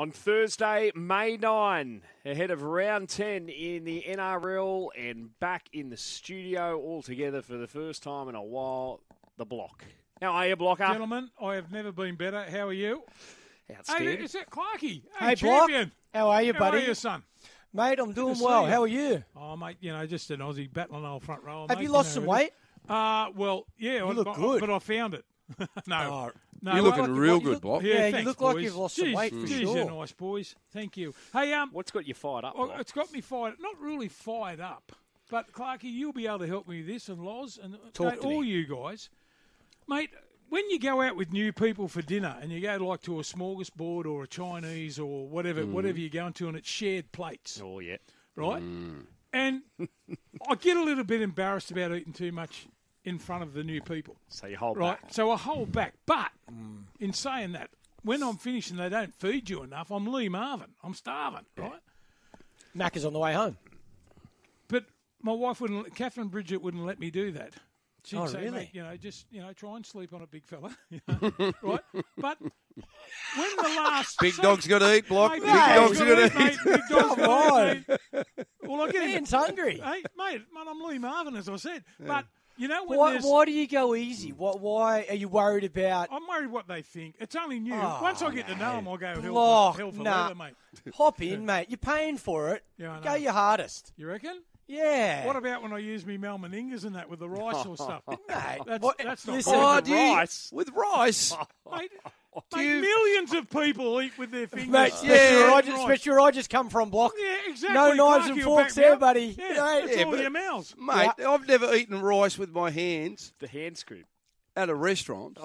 On Thursday, May 9, ahead of round 10 in the NRL and back in the studio all together for the first time in a while, the Block. How are you, Blocker? Gentlemen, I have never been better. How are you? Outstanding. Hey, is that Clarkey? Hey, champion. Block. How are you, buddy? How are you, son? Mate, I'm doing to see well. you. How are you? Oh, mate, just an Aussie battling old front row. Have you lost some weight? Well, yeah. You look good. But I found it. No. No, You're looking real good, Block. Yeah, thanks, you look like boys. you've lost some weight for Geez, sure. you're nice, boys. Thank you. Hey, What's got you fired up, well, Block? it's got me fired. Not really fired up, but Clarkey, you'll be able to help me with this, and Loz, and Talk mate, to all me. you guys, mate. When you go out with new people for dinner, and you go like to a smorgasbord or a Chinese or whatever you're going to, and it's shared plates, Oh, yeah. right? And I get a little bit embarrassed about eating too much in front of the new people. So you hold Right, back. so I hold back. But in saying that, when I'm finished and they don't feed you enough, I'm Lee Marvin. I'm starving, right? Macca's on the way home. But my wife Catherine Bridget wouldn't let me do that. She'd Oh, say, really? mate, just try and sleep on it, big fella, right? But when the last Big dog's got to eat, Block. Mate, Big dog's got to eat. mate. Big dog's Come got to eat, mate. Well, I get him. Man's hungry. Hey, mate, I'm Lee Marvin, as I said. But you know when Why do you go easy? Why are you worried about? I'm worried what they think. It's only new. Oh, Once I get to know them, I'll go Block, hell for nah. leather, mate. Hop in, mate. You're paying for it. Yeah, I Go know. your hardest. You reckon? Yeah. What about when I use me Mel Meningas and that with the rice or stuff? Mate, That's not listen, good. Oh, With do you? rice. With rice. Mate, you- millions of people eat with their fingers. Mate, especially where I just come from, Block. Yeah, exactly. No knives Clarkey and will forks back me there, up. buddy. Yeah, Mate. that's Yeah, all but- your mouths. Mate, I've never eaten rice with my hands The hand scoop. at a restaurant.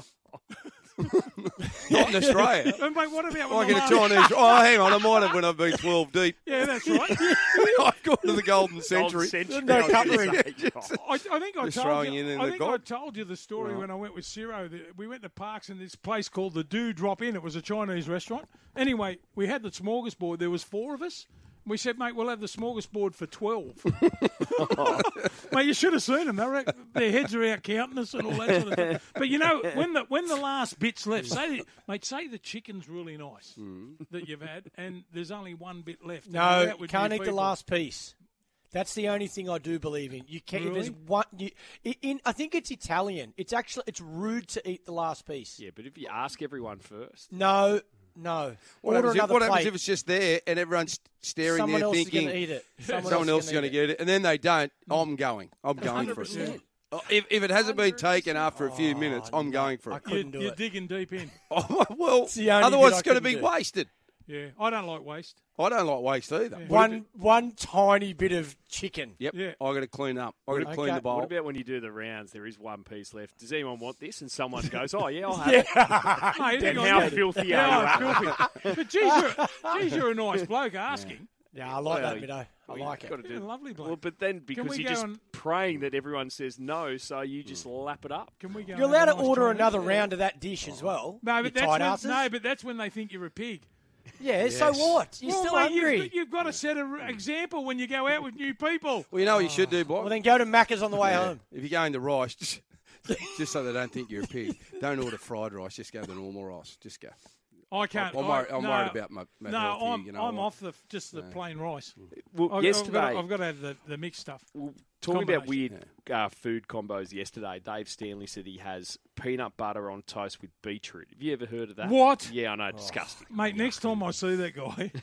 Not in Australia. And mate, what about Like when in a the last... Chinese. Oh, hang on. I might have when I've been 12 deep. Yeah, that's right. I've gone to the golden Old century. century. No I was gonna cutlery. say. Oh. I think I Just told throwing you. it in I the think gob. I told you the story when I went with Ciro. We went to Parks in this place called the Do Drop In. It was a Chinese restaurant. Anyway, we had the smorgasbord. There was 4 of us. We said, mate, we'll have the smorgasbord for 12. Mate, you should have seen them. Their heads are out counting us and all that sort of stuff. But when the last bit's left, say the chicken's really nice that you've had, and there's only one bit left. and you're No, out you with can't new eat the people. last piece. That's the only thing I do believe in. You can't. Really? There's one. I think it's Italian. It's rude to eat the last piece. Yeah, but if you ask everyone first. No. What Order happens, another what happens plate. if it's just there and everyone's staring Someone there else thinking is going to eat it. someone else is going to get it, and then they don't? I'm going for it. 100%. If it hasn't been taken after a few minutes, I'm going for I it. couldn't do You're it. digging deep in. Oh, well, the only otherwise bit I it's going to couldn't be do. wasted. Yeah, I don't like waste. I don't like waste either. One tiny bit of chicken. Yep, Yeah. I got to clean up. I got to clean Okay. the bowl. What about when you do the rounds? There is one piece left. Does anyone want this? And someone goes, "Oh yeah, I'll have it." Mate, And hang on. how filthy are you? Filthy. But geez, you're a nice bloke asking. Yeah, I like Well, that, Mido. I like it. Got to You're do. a lovely bloke. Well, but then because we you're go just and- praying that everyone says no, so you just lap it up. Can we go You're and have allowed a to nice order Chinese? another round of that dish as well. No, you but tight that's asses. that's when they think you're a pig. Yeah, so what? You're Well, still mate, hungry. You've got to set an example when you go out with new people. Well, you know what you should do, Block? Well, then go to Macca's on the way home. If you're going to rice, just so they don't think you're a pig, don't order fried rice. Just go the normal rice. Just go. I can't. I'm worried about my No, health here, I'm you know I'm what? off the plain rice. Well, yesterday, I've got to have the mixed stuff. talking about combination. weird food combos yesterday, Dave Stanley said he has peanut butter on toast with beetroot. Have you ever heard of that? What? Yeah, I know, disgusting. Mate, next time I see that guy,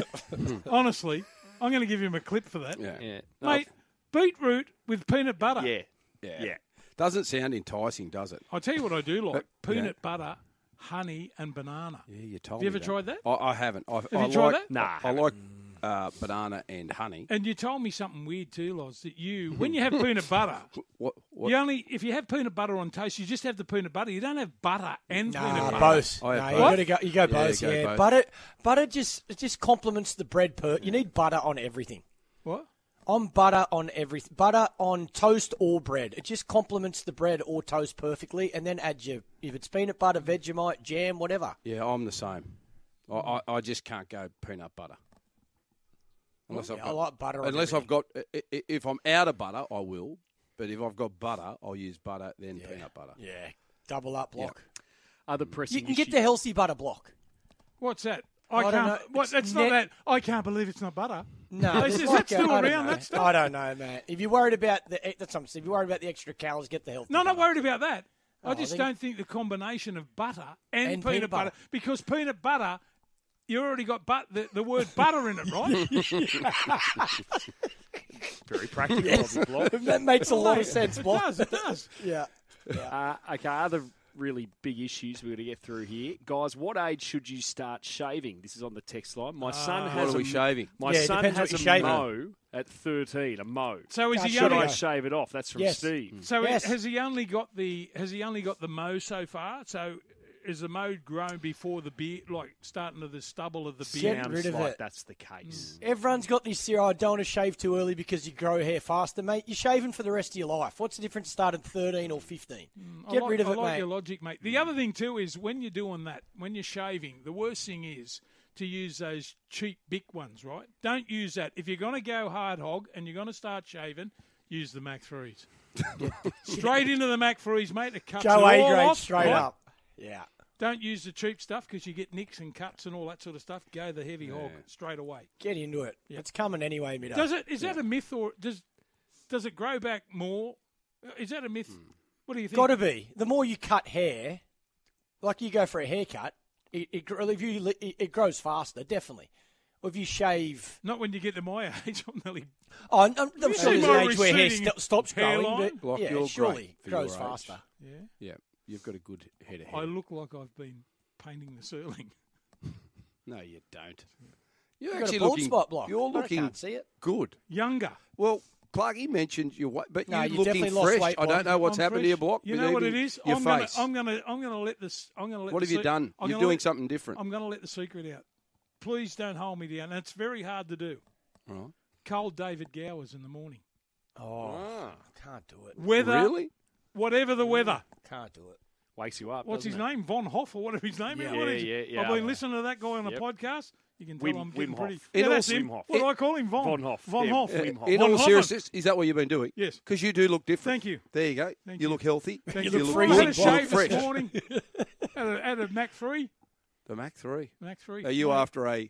honestly, I'm going to give him a clip for that. Yeah. Yeah, no, Mate, beetroot with peanut butter. yeah. Doesn't sound enticing, does it? I'll tell you what I do like. Peanut butter, honey, and banana. Yeah, you told Have you me ever that. tried that? I haven't. I you tried like, that? Nah, I like banana and honey. And you told me something weird too, Loz, that when you have peanut butter, What? if you have peanut butter on toast, you just have the peanut butter. You don't have butter and peanut Nah, butter. both. I have No, both. you go both. you go Yeah, both. butter just complements the bread. You need butter on everything. What? On butter on everything. Butter on toast or bread. It just complements the bread or toast perfectly, and then add if it's peanut butter, Vegemite, jam, whatever. Yeah, I'm the same. I just can't go peanut butter. Unless I like butter on Unless everything. I've got, if I'm out of butter, I will. But if I've got butter, I'll use butter then peanut butter. Yeah, double up block. Other pressing You can get the healthy butter block. What's that? I don't can't. know. What, It's it's net- not that. I can't believe it's not butter. No, Is it's that still I don't around, know. that stuff? I don't know, man. If you're worried about that's something. If you're worried about the extra calories, get the healthy. No, not butter. worried about that. I I just think- don't think the combination of butter and And peanut butter, because peanut butter, you already got the word butter in it, right? Very practical, Bobby Block. That makes a lot of sense, It Block. does. It does. Yeah. Okay, other really big issues we're going to get through here. Guys, what age should you start shaving? This is on the text line. My son has What are we shaving? My Yeah, it son depends has what a you're shaving. mow at 13, a mow. So is he Should Should only? I shave it off? That's from Yes. Steve. So Yes. has he only got the mow so far? So is the mow grown before the beard, like starting to the stubble of the beard? Get Sounds rid of like it. that's the case. Everyone's got this theory, I don't want to shave too early because you grow hair faster, mate. You're shaving for the rest of your life. What's the difference starting 13 or 15? Get rid of I it, like mate. your logic, mate. The other thing too is when you're doing that, when you're shaving, the worst thing is to use those cheap Bic ones, right? Don't use that. If you're going to go hard hog and you're going to start shaving, use the Mac 3s. Straight into the Mac 3s, mate. It cuts Go it A all grade off, straight right? up. Yeah. Don't use the cheap stuff because you get nicks and cuts and all that sort of stuff. Go the heavy hog straight away. Get into it. It's coming anyway, midday. Does it? Is that a myth or does it grow back more? Is that a myth? What do you think? Got to be. The more you cut hair, like you go for a haircut, it grows faster, definitely. Or if you shave... Not when you get to my age. I'm nearly. Oh, I'm sure see there's my an age where hair receding stops growing, hairline? but Block, yeah, you're surely great for grows your age. faster. Yeah. Yeah, you've got a good head of I hair. look like I've been painting the ceiling. No, you don't. You're You've got actually a bald looking. spot block. You're I looking can't see it. good. Younger. Well, Clarky mentioned your weight, but No, you're you looking definitely lost fresh. weight, I don't know what's I'm happened fresh. to your block. You but know what it even is? Your I'm face. gonna let this. I'm gonna let. What the have you se- done? I'm You're gonna doing let- something different. I'm going to let the secret out. Please don't hold me down. It's very hard to do. Right. Cold David Gowers in the morning. Oh, can't do it. Weather. Really? Whatever the weather. Can't do it. Wakes you up. What's his doesn't it? name? Von Hoff or whatever his name is. Yeah. What is Yeah, it? yeah, I've yeah. been listening to that guy on the Yep. podcast. You can tell Wim- I'm getting Wim pretty. Hof. Yeah, In that's all- him. Wim Hof. What do I call him? Von. Von Hoff. Von Yeah, Hoff. Wim Hof. In Von all Hoffen. seriousness, is that what you've been doing? Yes. Because you do look different. Thank you. There you go. Thank you you. look healthy. Thank You you. look I freezing had a cold. shave fresh. this morning. Had a Mac 3. The Mac 3. Mac 3. Are you Yeah. after a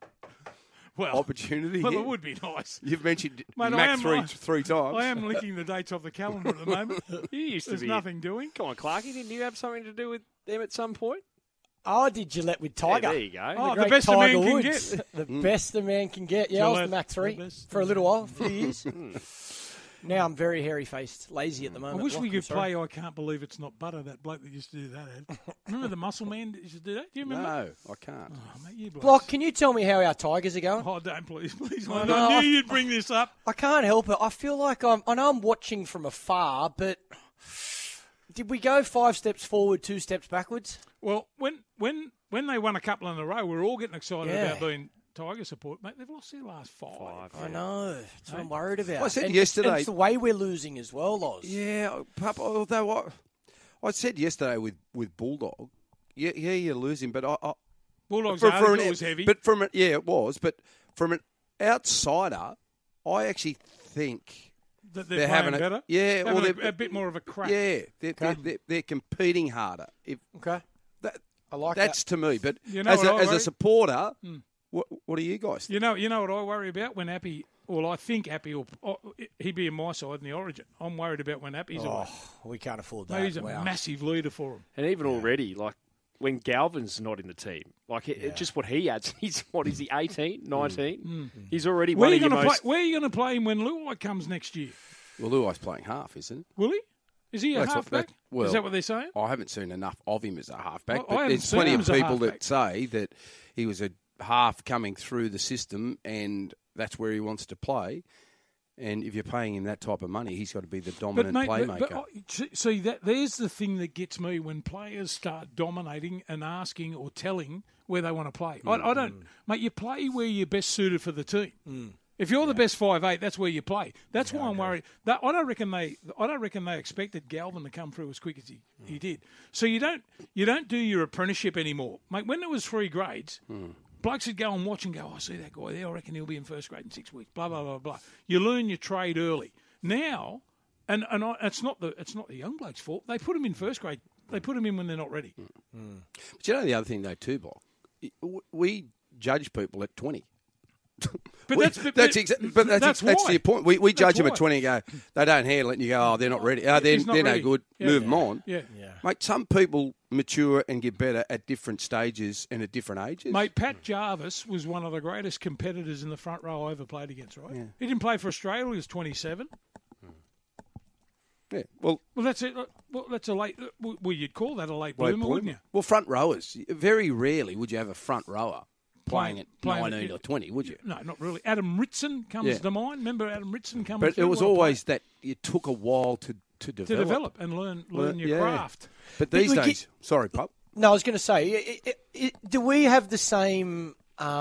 well, opportunity well, here? it would be nice. You've mentioned Mate, I Mac am- 3 I- three times. I am licking the dates off the calendar at the moment. You used to There's be. nothing doing. Come on, Clarky. Didn't you have something to do with them at some point? Oh, I did Gillette with Yeah, Tiger. there you go. Oh, the Great best a Tiger man can Woods. get. The best a man can get. Yeah, I was Gillette, the Mac 3 the best for a a little man while, a few years. Now I'm very hairy-faced, lazy at the I moment. wish we Block, could I'm sorry. play I Can't Believe It's Not Butter, that bloke that used to do that ad. Remember the muscle man that used to do that? Do you remember? No, I can't. Oh, mate, you blokes. Block, can you tell me how our Tigers are going? Oh, don't, please. No, I I- knew you'd bring this up. I can't help it. I feel like I know I'm watching from afar, but did we go 5 steps forward, 2 steps backwards? Well, when they won a couple in a row, we were all getting excited Yeah. about being Tiger support. Mate, they've lost their last 5. I know. That's what I'm worried about. Well, I said And yesterday- it's the way we're losing as well, Loz. Yeah, Papa, although I said yesterday with Bulldog, yeah, you're losing, but I Bulldogs article was heavy. But it was. But from an outsider, I actually think that they're they're playing having better. Yeah, well, Having they're a bit more of a crack. Yeah, they're competing harder. If Okay. that, I like that's to me. But You know as what I a worry? supporter, what do you guys think? You know what I worry about when Appy, well, I think Appy will he'd be in my side in the Origin. I'm worried about when Appy's away. Oh, we can't afford Mate, that. he's a Wow. massive leader for him. And even already, like, when Galvin's not in the team, like, just what he adds, what is he, 18, 19? He's already Where one are of you your going to most... play? Where are you going to play him when Luai comes next year? Well, Luai's playing half, isn't it? Will he? Is he a That's what- halfback? that- well- Is that what they're saying? I haven't seen enough of him as a halfback, I but haven't there's seen plenty him of as a people halfback. that say that he was a half coming through the system and that's where he wants to play. And if you're paying him that type of money, he's got to be the dominant playmaker. See, there's the thing that gets me when players start dominating and asking or telling where they want to play. I don't, mate. You play where you're best suited for the team. If you're the best 5'8", that's where you play. That's why I'm worried. I don't reckon they expected Galvin to come through as quick as he did. So you don't do your apprenticeship anymore, mate. When there was 3 grades. Blokes would go and watch and go, I see that guy there, I reckon he'll be in first grade in 6 weeks, blah, blah, blah, blah. You learn your trade early. Now, it's not the young blokes' fault. They put them in first grade. They put them in when they're not ready. But you know the other thing, though, too, Block? We judge people at 20. But that's the point. We judge them at 20 and go, they don't handle it, and you go, oh, they're not ready. Oh, they're no good. Move them on. Yeah. Mate, some people mature and get better at different stages and at different ages. Mate, Pat Jarvis was one of the greatest competitors in the front row I ever played against, right? Yeah. He didn't play for Australia. He was 27. Yeah, well, that's it. Well, that's a late. Well, you'd call that a late bloomer, wouldn't you? Well, front rowers. Very rarely would you have a front rower playing at 19 or 20, would you? No, not really. Adam Ritson comes to mind. Remember Adam Ritson coming But through? it was always that it took a while to develop. To develop and learn your craft. But these days... Sorry, Pup. No, I was going to say, do we have the same...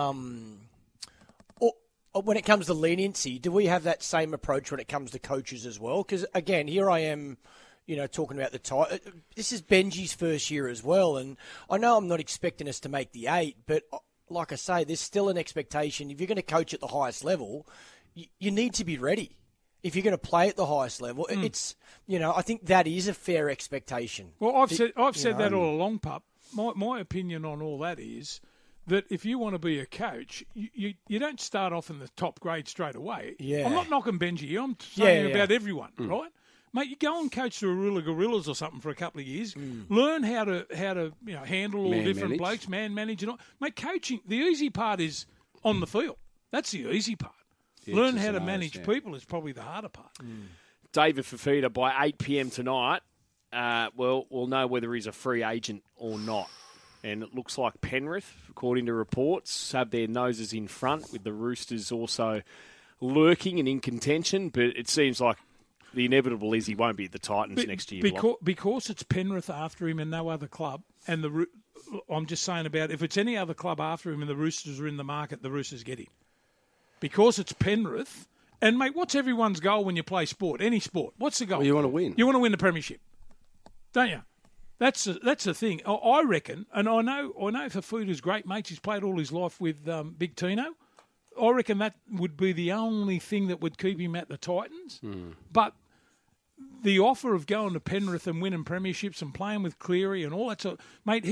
when it comes to leniency, do we have that same approach when it comes to coaches as well? Because, again, here I am, talking about this is Benji's first year as well, and I know I'm not expecting us to make the 8, but like I say, there's still an expectation. If you're going to coach at the highest level, you need to be ready. If you're going to play at the highest level, it's, I think that is a fair expectation. Well, I've said that all along, Pup. My opinion on all that is that if you want to be a coach, you don't start off in the top grade straight away. Yeah. I'm not knocking Benji. I'm saying about everyone, right? Mate, you go and coach the Arilla Gorillas or something for a couple of years. Learn how to handle all the different blokes, man manage and all. Mate, coaching, the easy part is on the field. That's the easy part. Learn how to manage people is probably the harder part. David Fifita, by 8 p.m. tonight, we'll know whether he's a free agent or not. And it looks like Penrith, according to reports, have their noses in front, with the Roosters also lurking and in contention. But it seems like the inevitable is he won't be at the Titans next year. Because it's Penrith after him and no other club, and I'm just saying about if it's any other club after him and the Roosters are in the market, the Roosters get him. Because it's Penrith, and mate, what's everyone's goal when you play sport? Any sport, what's the goal? Well, you want to win. You want to win the premiership, don't you? That's the thing. I reckon, and I know Fifita's great mates. He's played all his life with Big Tino. I reckon that would be the only thing that would keep him at the Titans. But the offer of going to Penrith and winning premierships and playing with Cleary and all that sort, mate,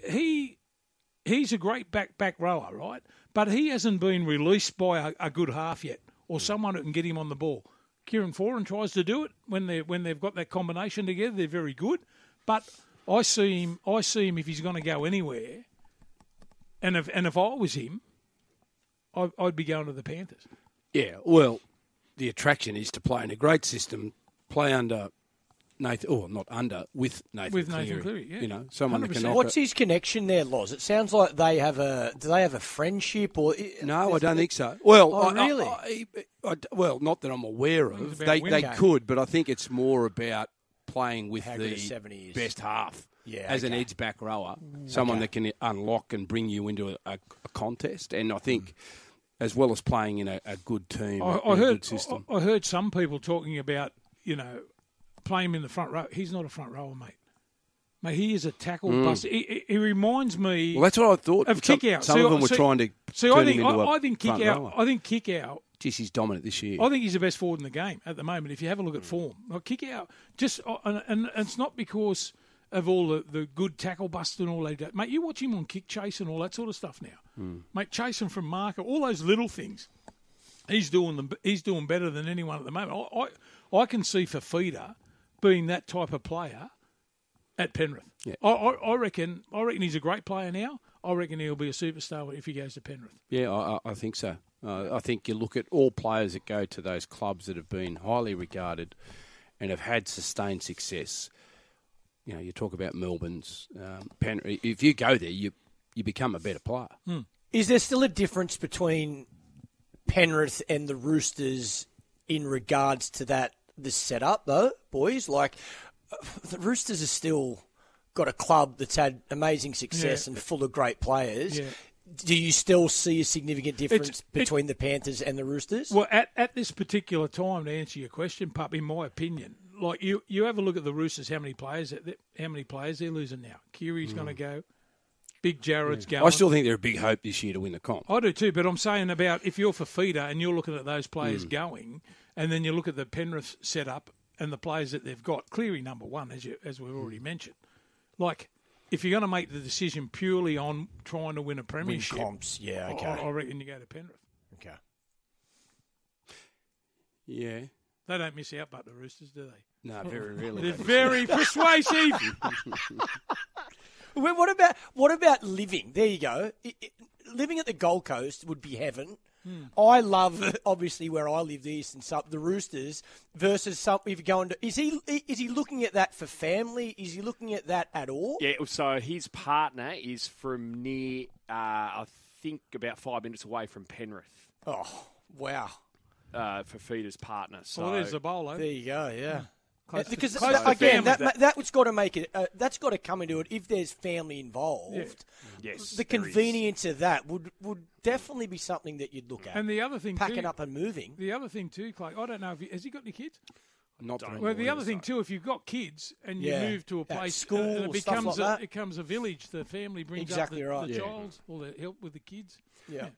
he's a great back rower, right? But he hasn't been released by a good half yet, or someone who can get him on the ball. Kieran Foran tries to do it when they've got that combination together. They're very good, but I see him if he's going to go anywhere. And if I was him, I'd be going to the Panthers. Yeah, well, the attraction is to play in a great system, play under Nathan, with Nathan Cleary, yeah. Someone that can offer. What's his connection there, Loz? It sounds like do they have a friendship or? No, I don't think so. Well, really? Well, not that I'm aware of. They could, but I think it's more about playing with the best half as an edge back rower, someone that can unlock and bring you into a contest. And I think, as well as playing in a good team, a good system. I heard some people talking about, playing him in the front row. He's not a front rower, mate. Mate, he is a tackle buster. He reminds me. Well, that's what I thought. Of kick out. Some of them were trying to turn him into a front rower. I think kick out. Jeez, he's dominant this year. I think he's the best forward in the game at the moment. If you have a look at form, kick out. And it's not because of all the good tackle busting and all that. Mate, you watch him on kick chase and all that sort of stuff now. Mate, chasing from marker, all those little things. He's doing better than anyone at the moment. I can see Fifita being that type of player at Penrith. Yeah. I reckon he's a great player now. I reckon he'll be a superstar if he goes to Penrith. Yeah, I think so. I think you look at all players that go to those clubs that have been highly regarded and have had sustained success. You talk about Melbourne's Penrith. If you go there, you become a better player. Is there still a difference between Penrith and the Roosters in regards to this setup, though, boys? Like, the Roosters have still got a club that's had amazing success and full of great players. Yeah. Do you still see a significant difference between the Panthers and the Roosters? Well, at this particular time, to answer your question, Pup, in my opinion, like you have a look at the Roosters, how many players they're losing now. Kiri's going to go. Big Jared's going. I still think they're a big hope this year to win the comp. I do too, but I'm saying about if you're Fifita and you're looking at those players going, and then you look at the Penrith setup and the players that they've got, Cleary number one, as we've already mentioned. Like, if you're going to make the decision purely on trying to win a premiership, comps, yeah, okay. I reckon you go to Penrith. Okay. Yeah. They don't miss out, but the Roosters, do they? No, very rarely. They're very persuasive. Well, what about living? There you go. Living at the Gold Coast would be heaven. I love, obviously, where I live, the Eastern Sub, the Roosters, versus some. If you're going to, is he looking at that for family? Is he looking at that at all? Yeah. So his partner is from near, I think, about 5 minutes away from Penrith. Oh, wow. Fifita's partner. So well, there's the bowler. There you go. Yeah. Because again, that's got to make it. That's got to come into it if there's family involved. Yeah. Yes, the convenience of that would definitely be something that you'd look at. And the other thing, packing up and moving. The other thing too, Clay. I don't know if has he got any kids? Not well, the other thing too, if you've got kids and you move to a place, school, and it becomes stuff like that. it becomes a village. The family brings exactly up right. the child or the help with the kids. Yeah.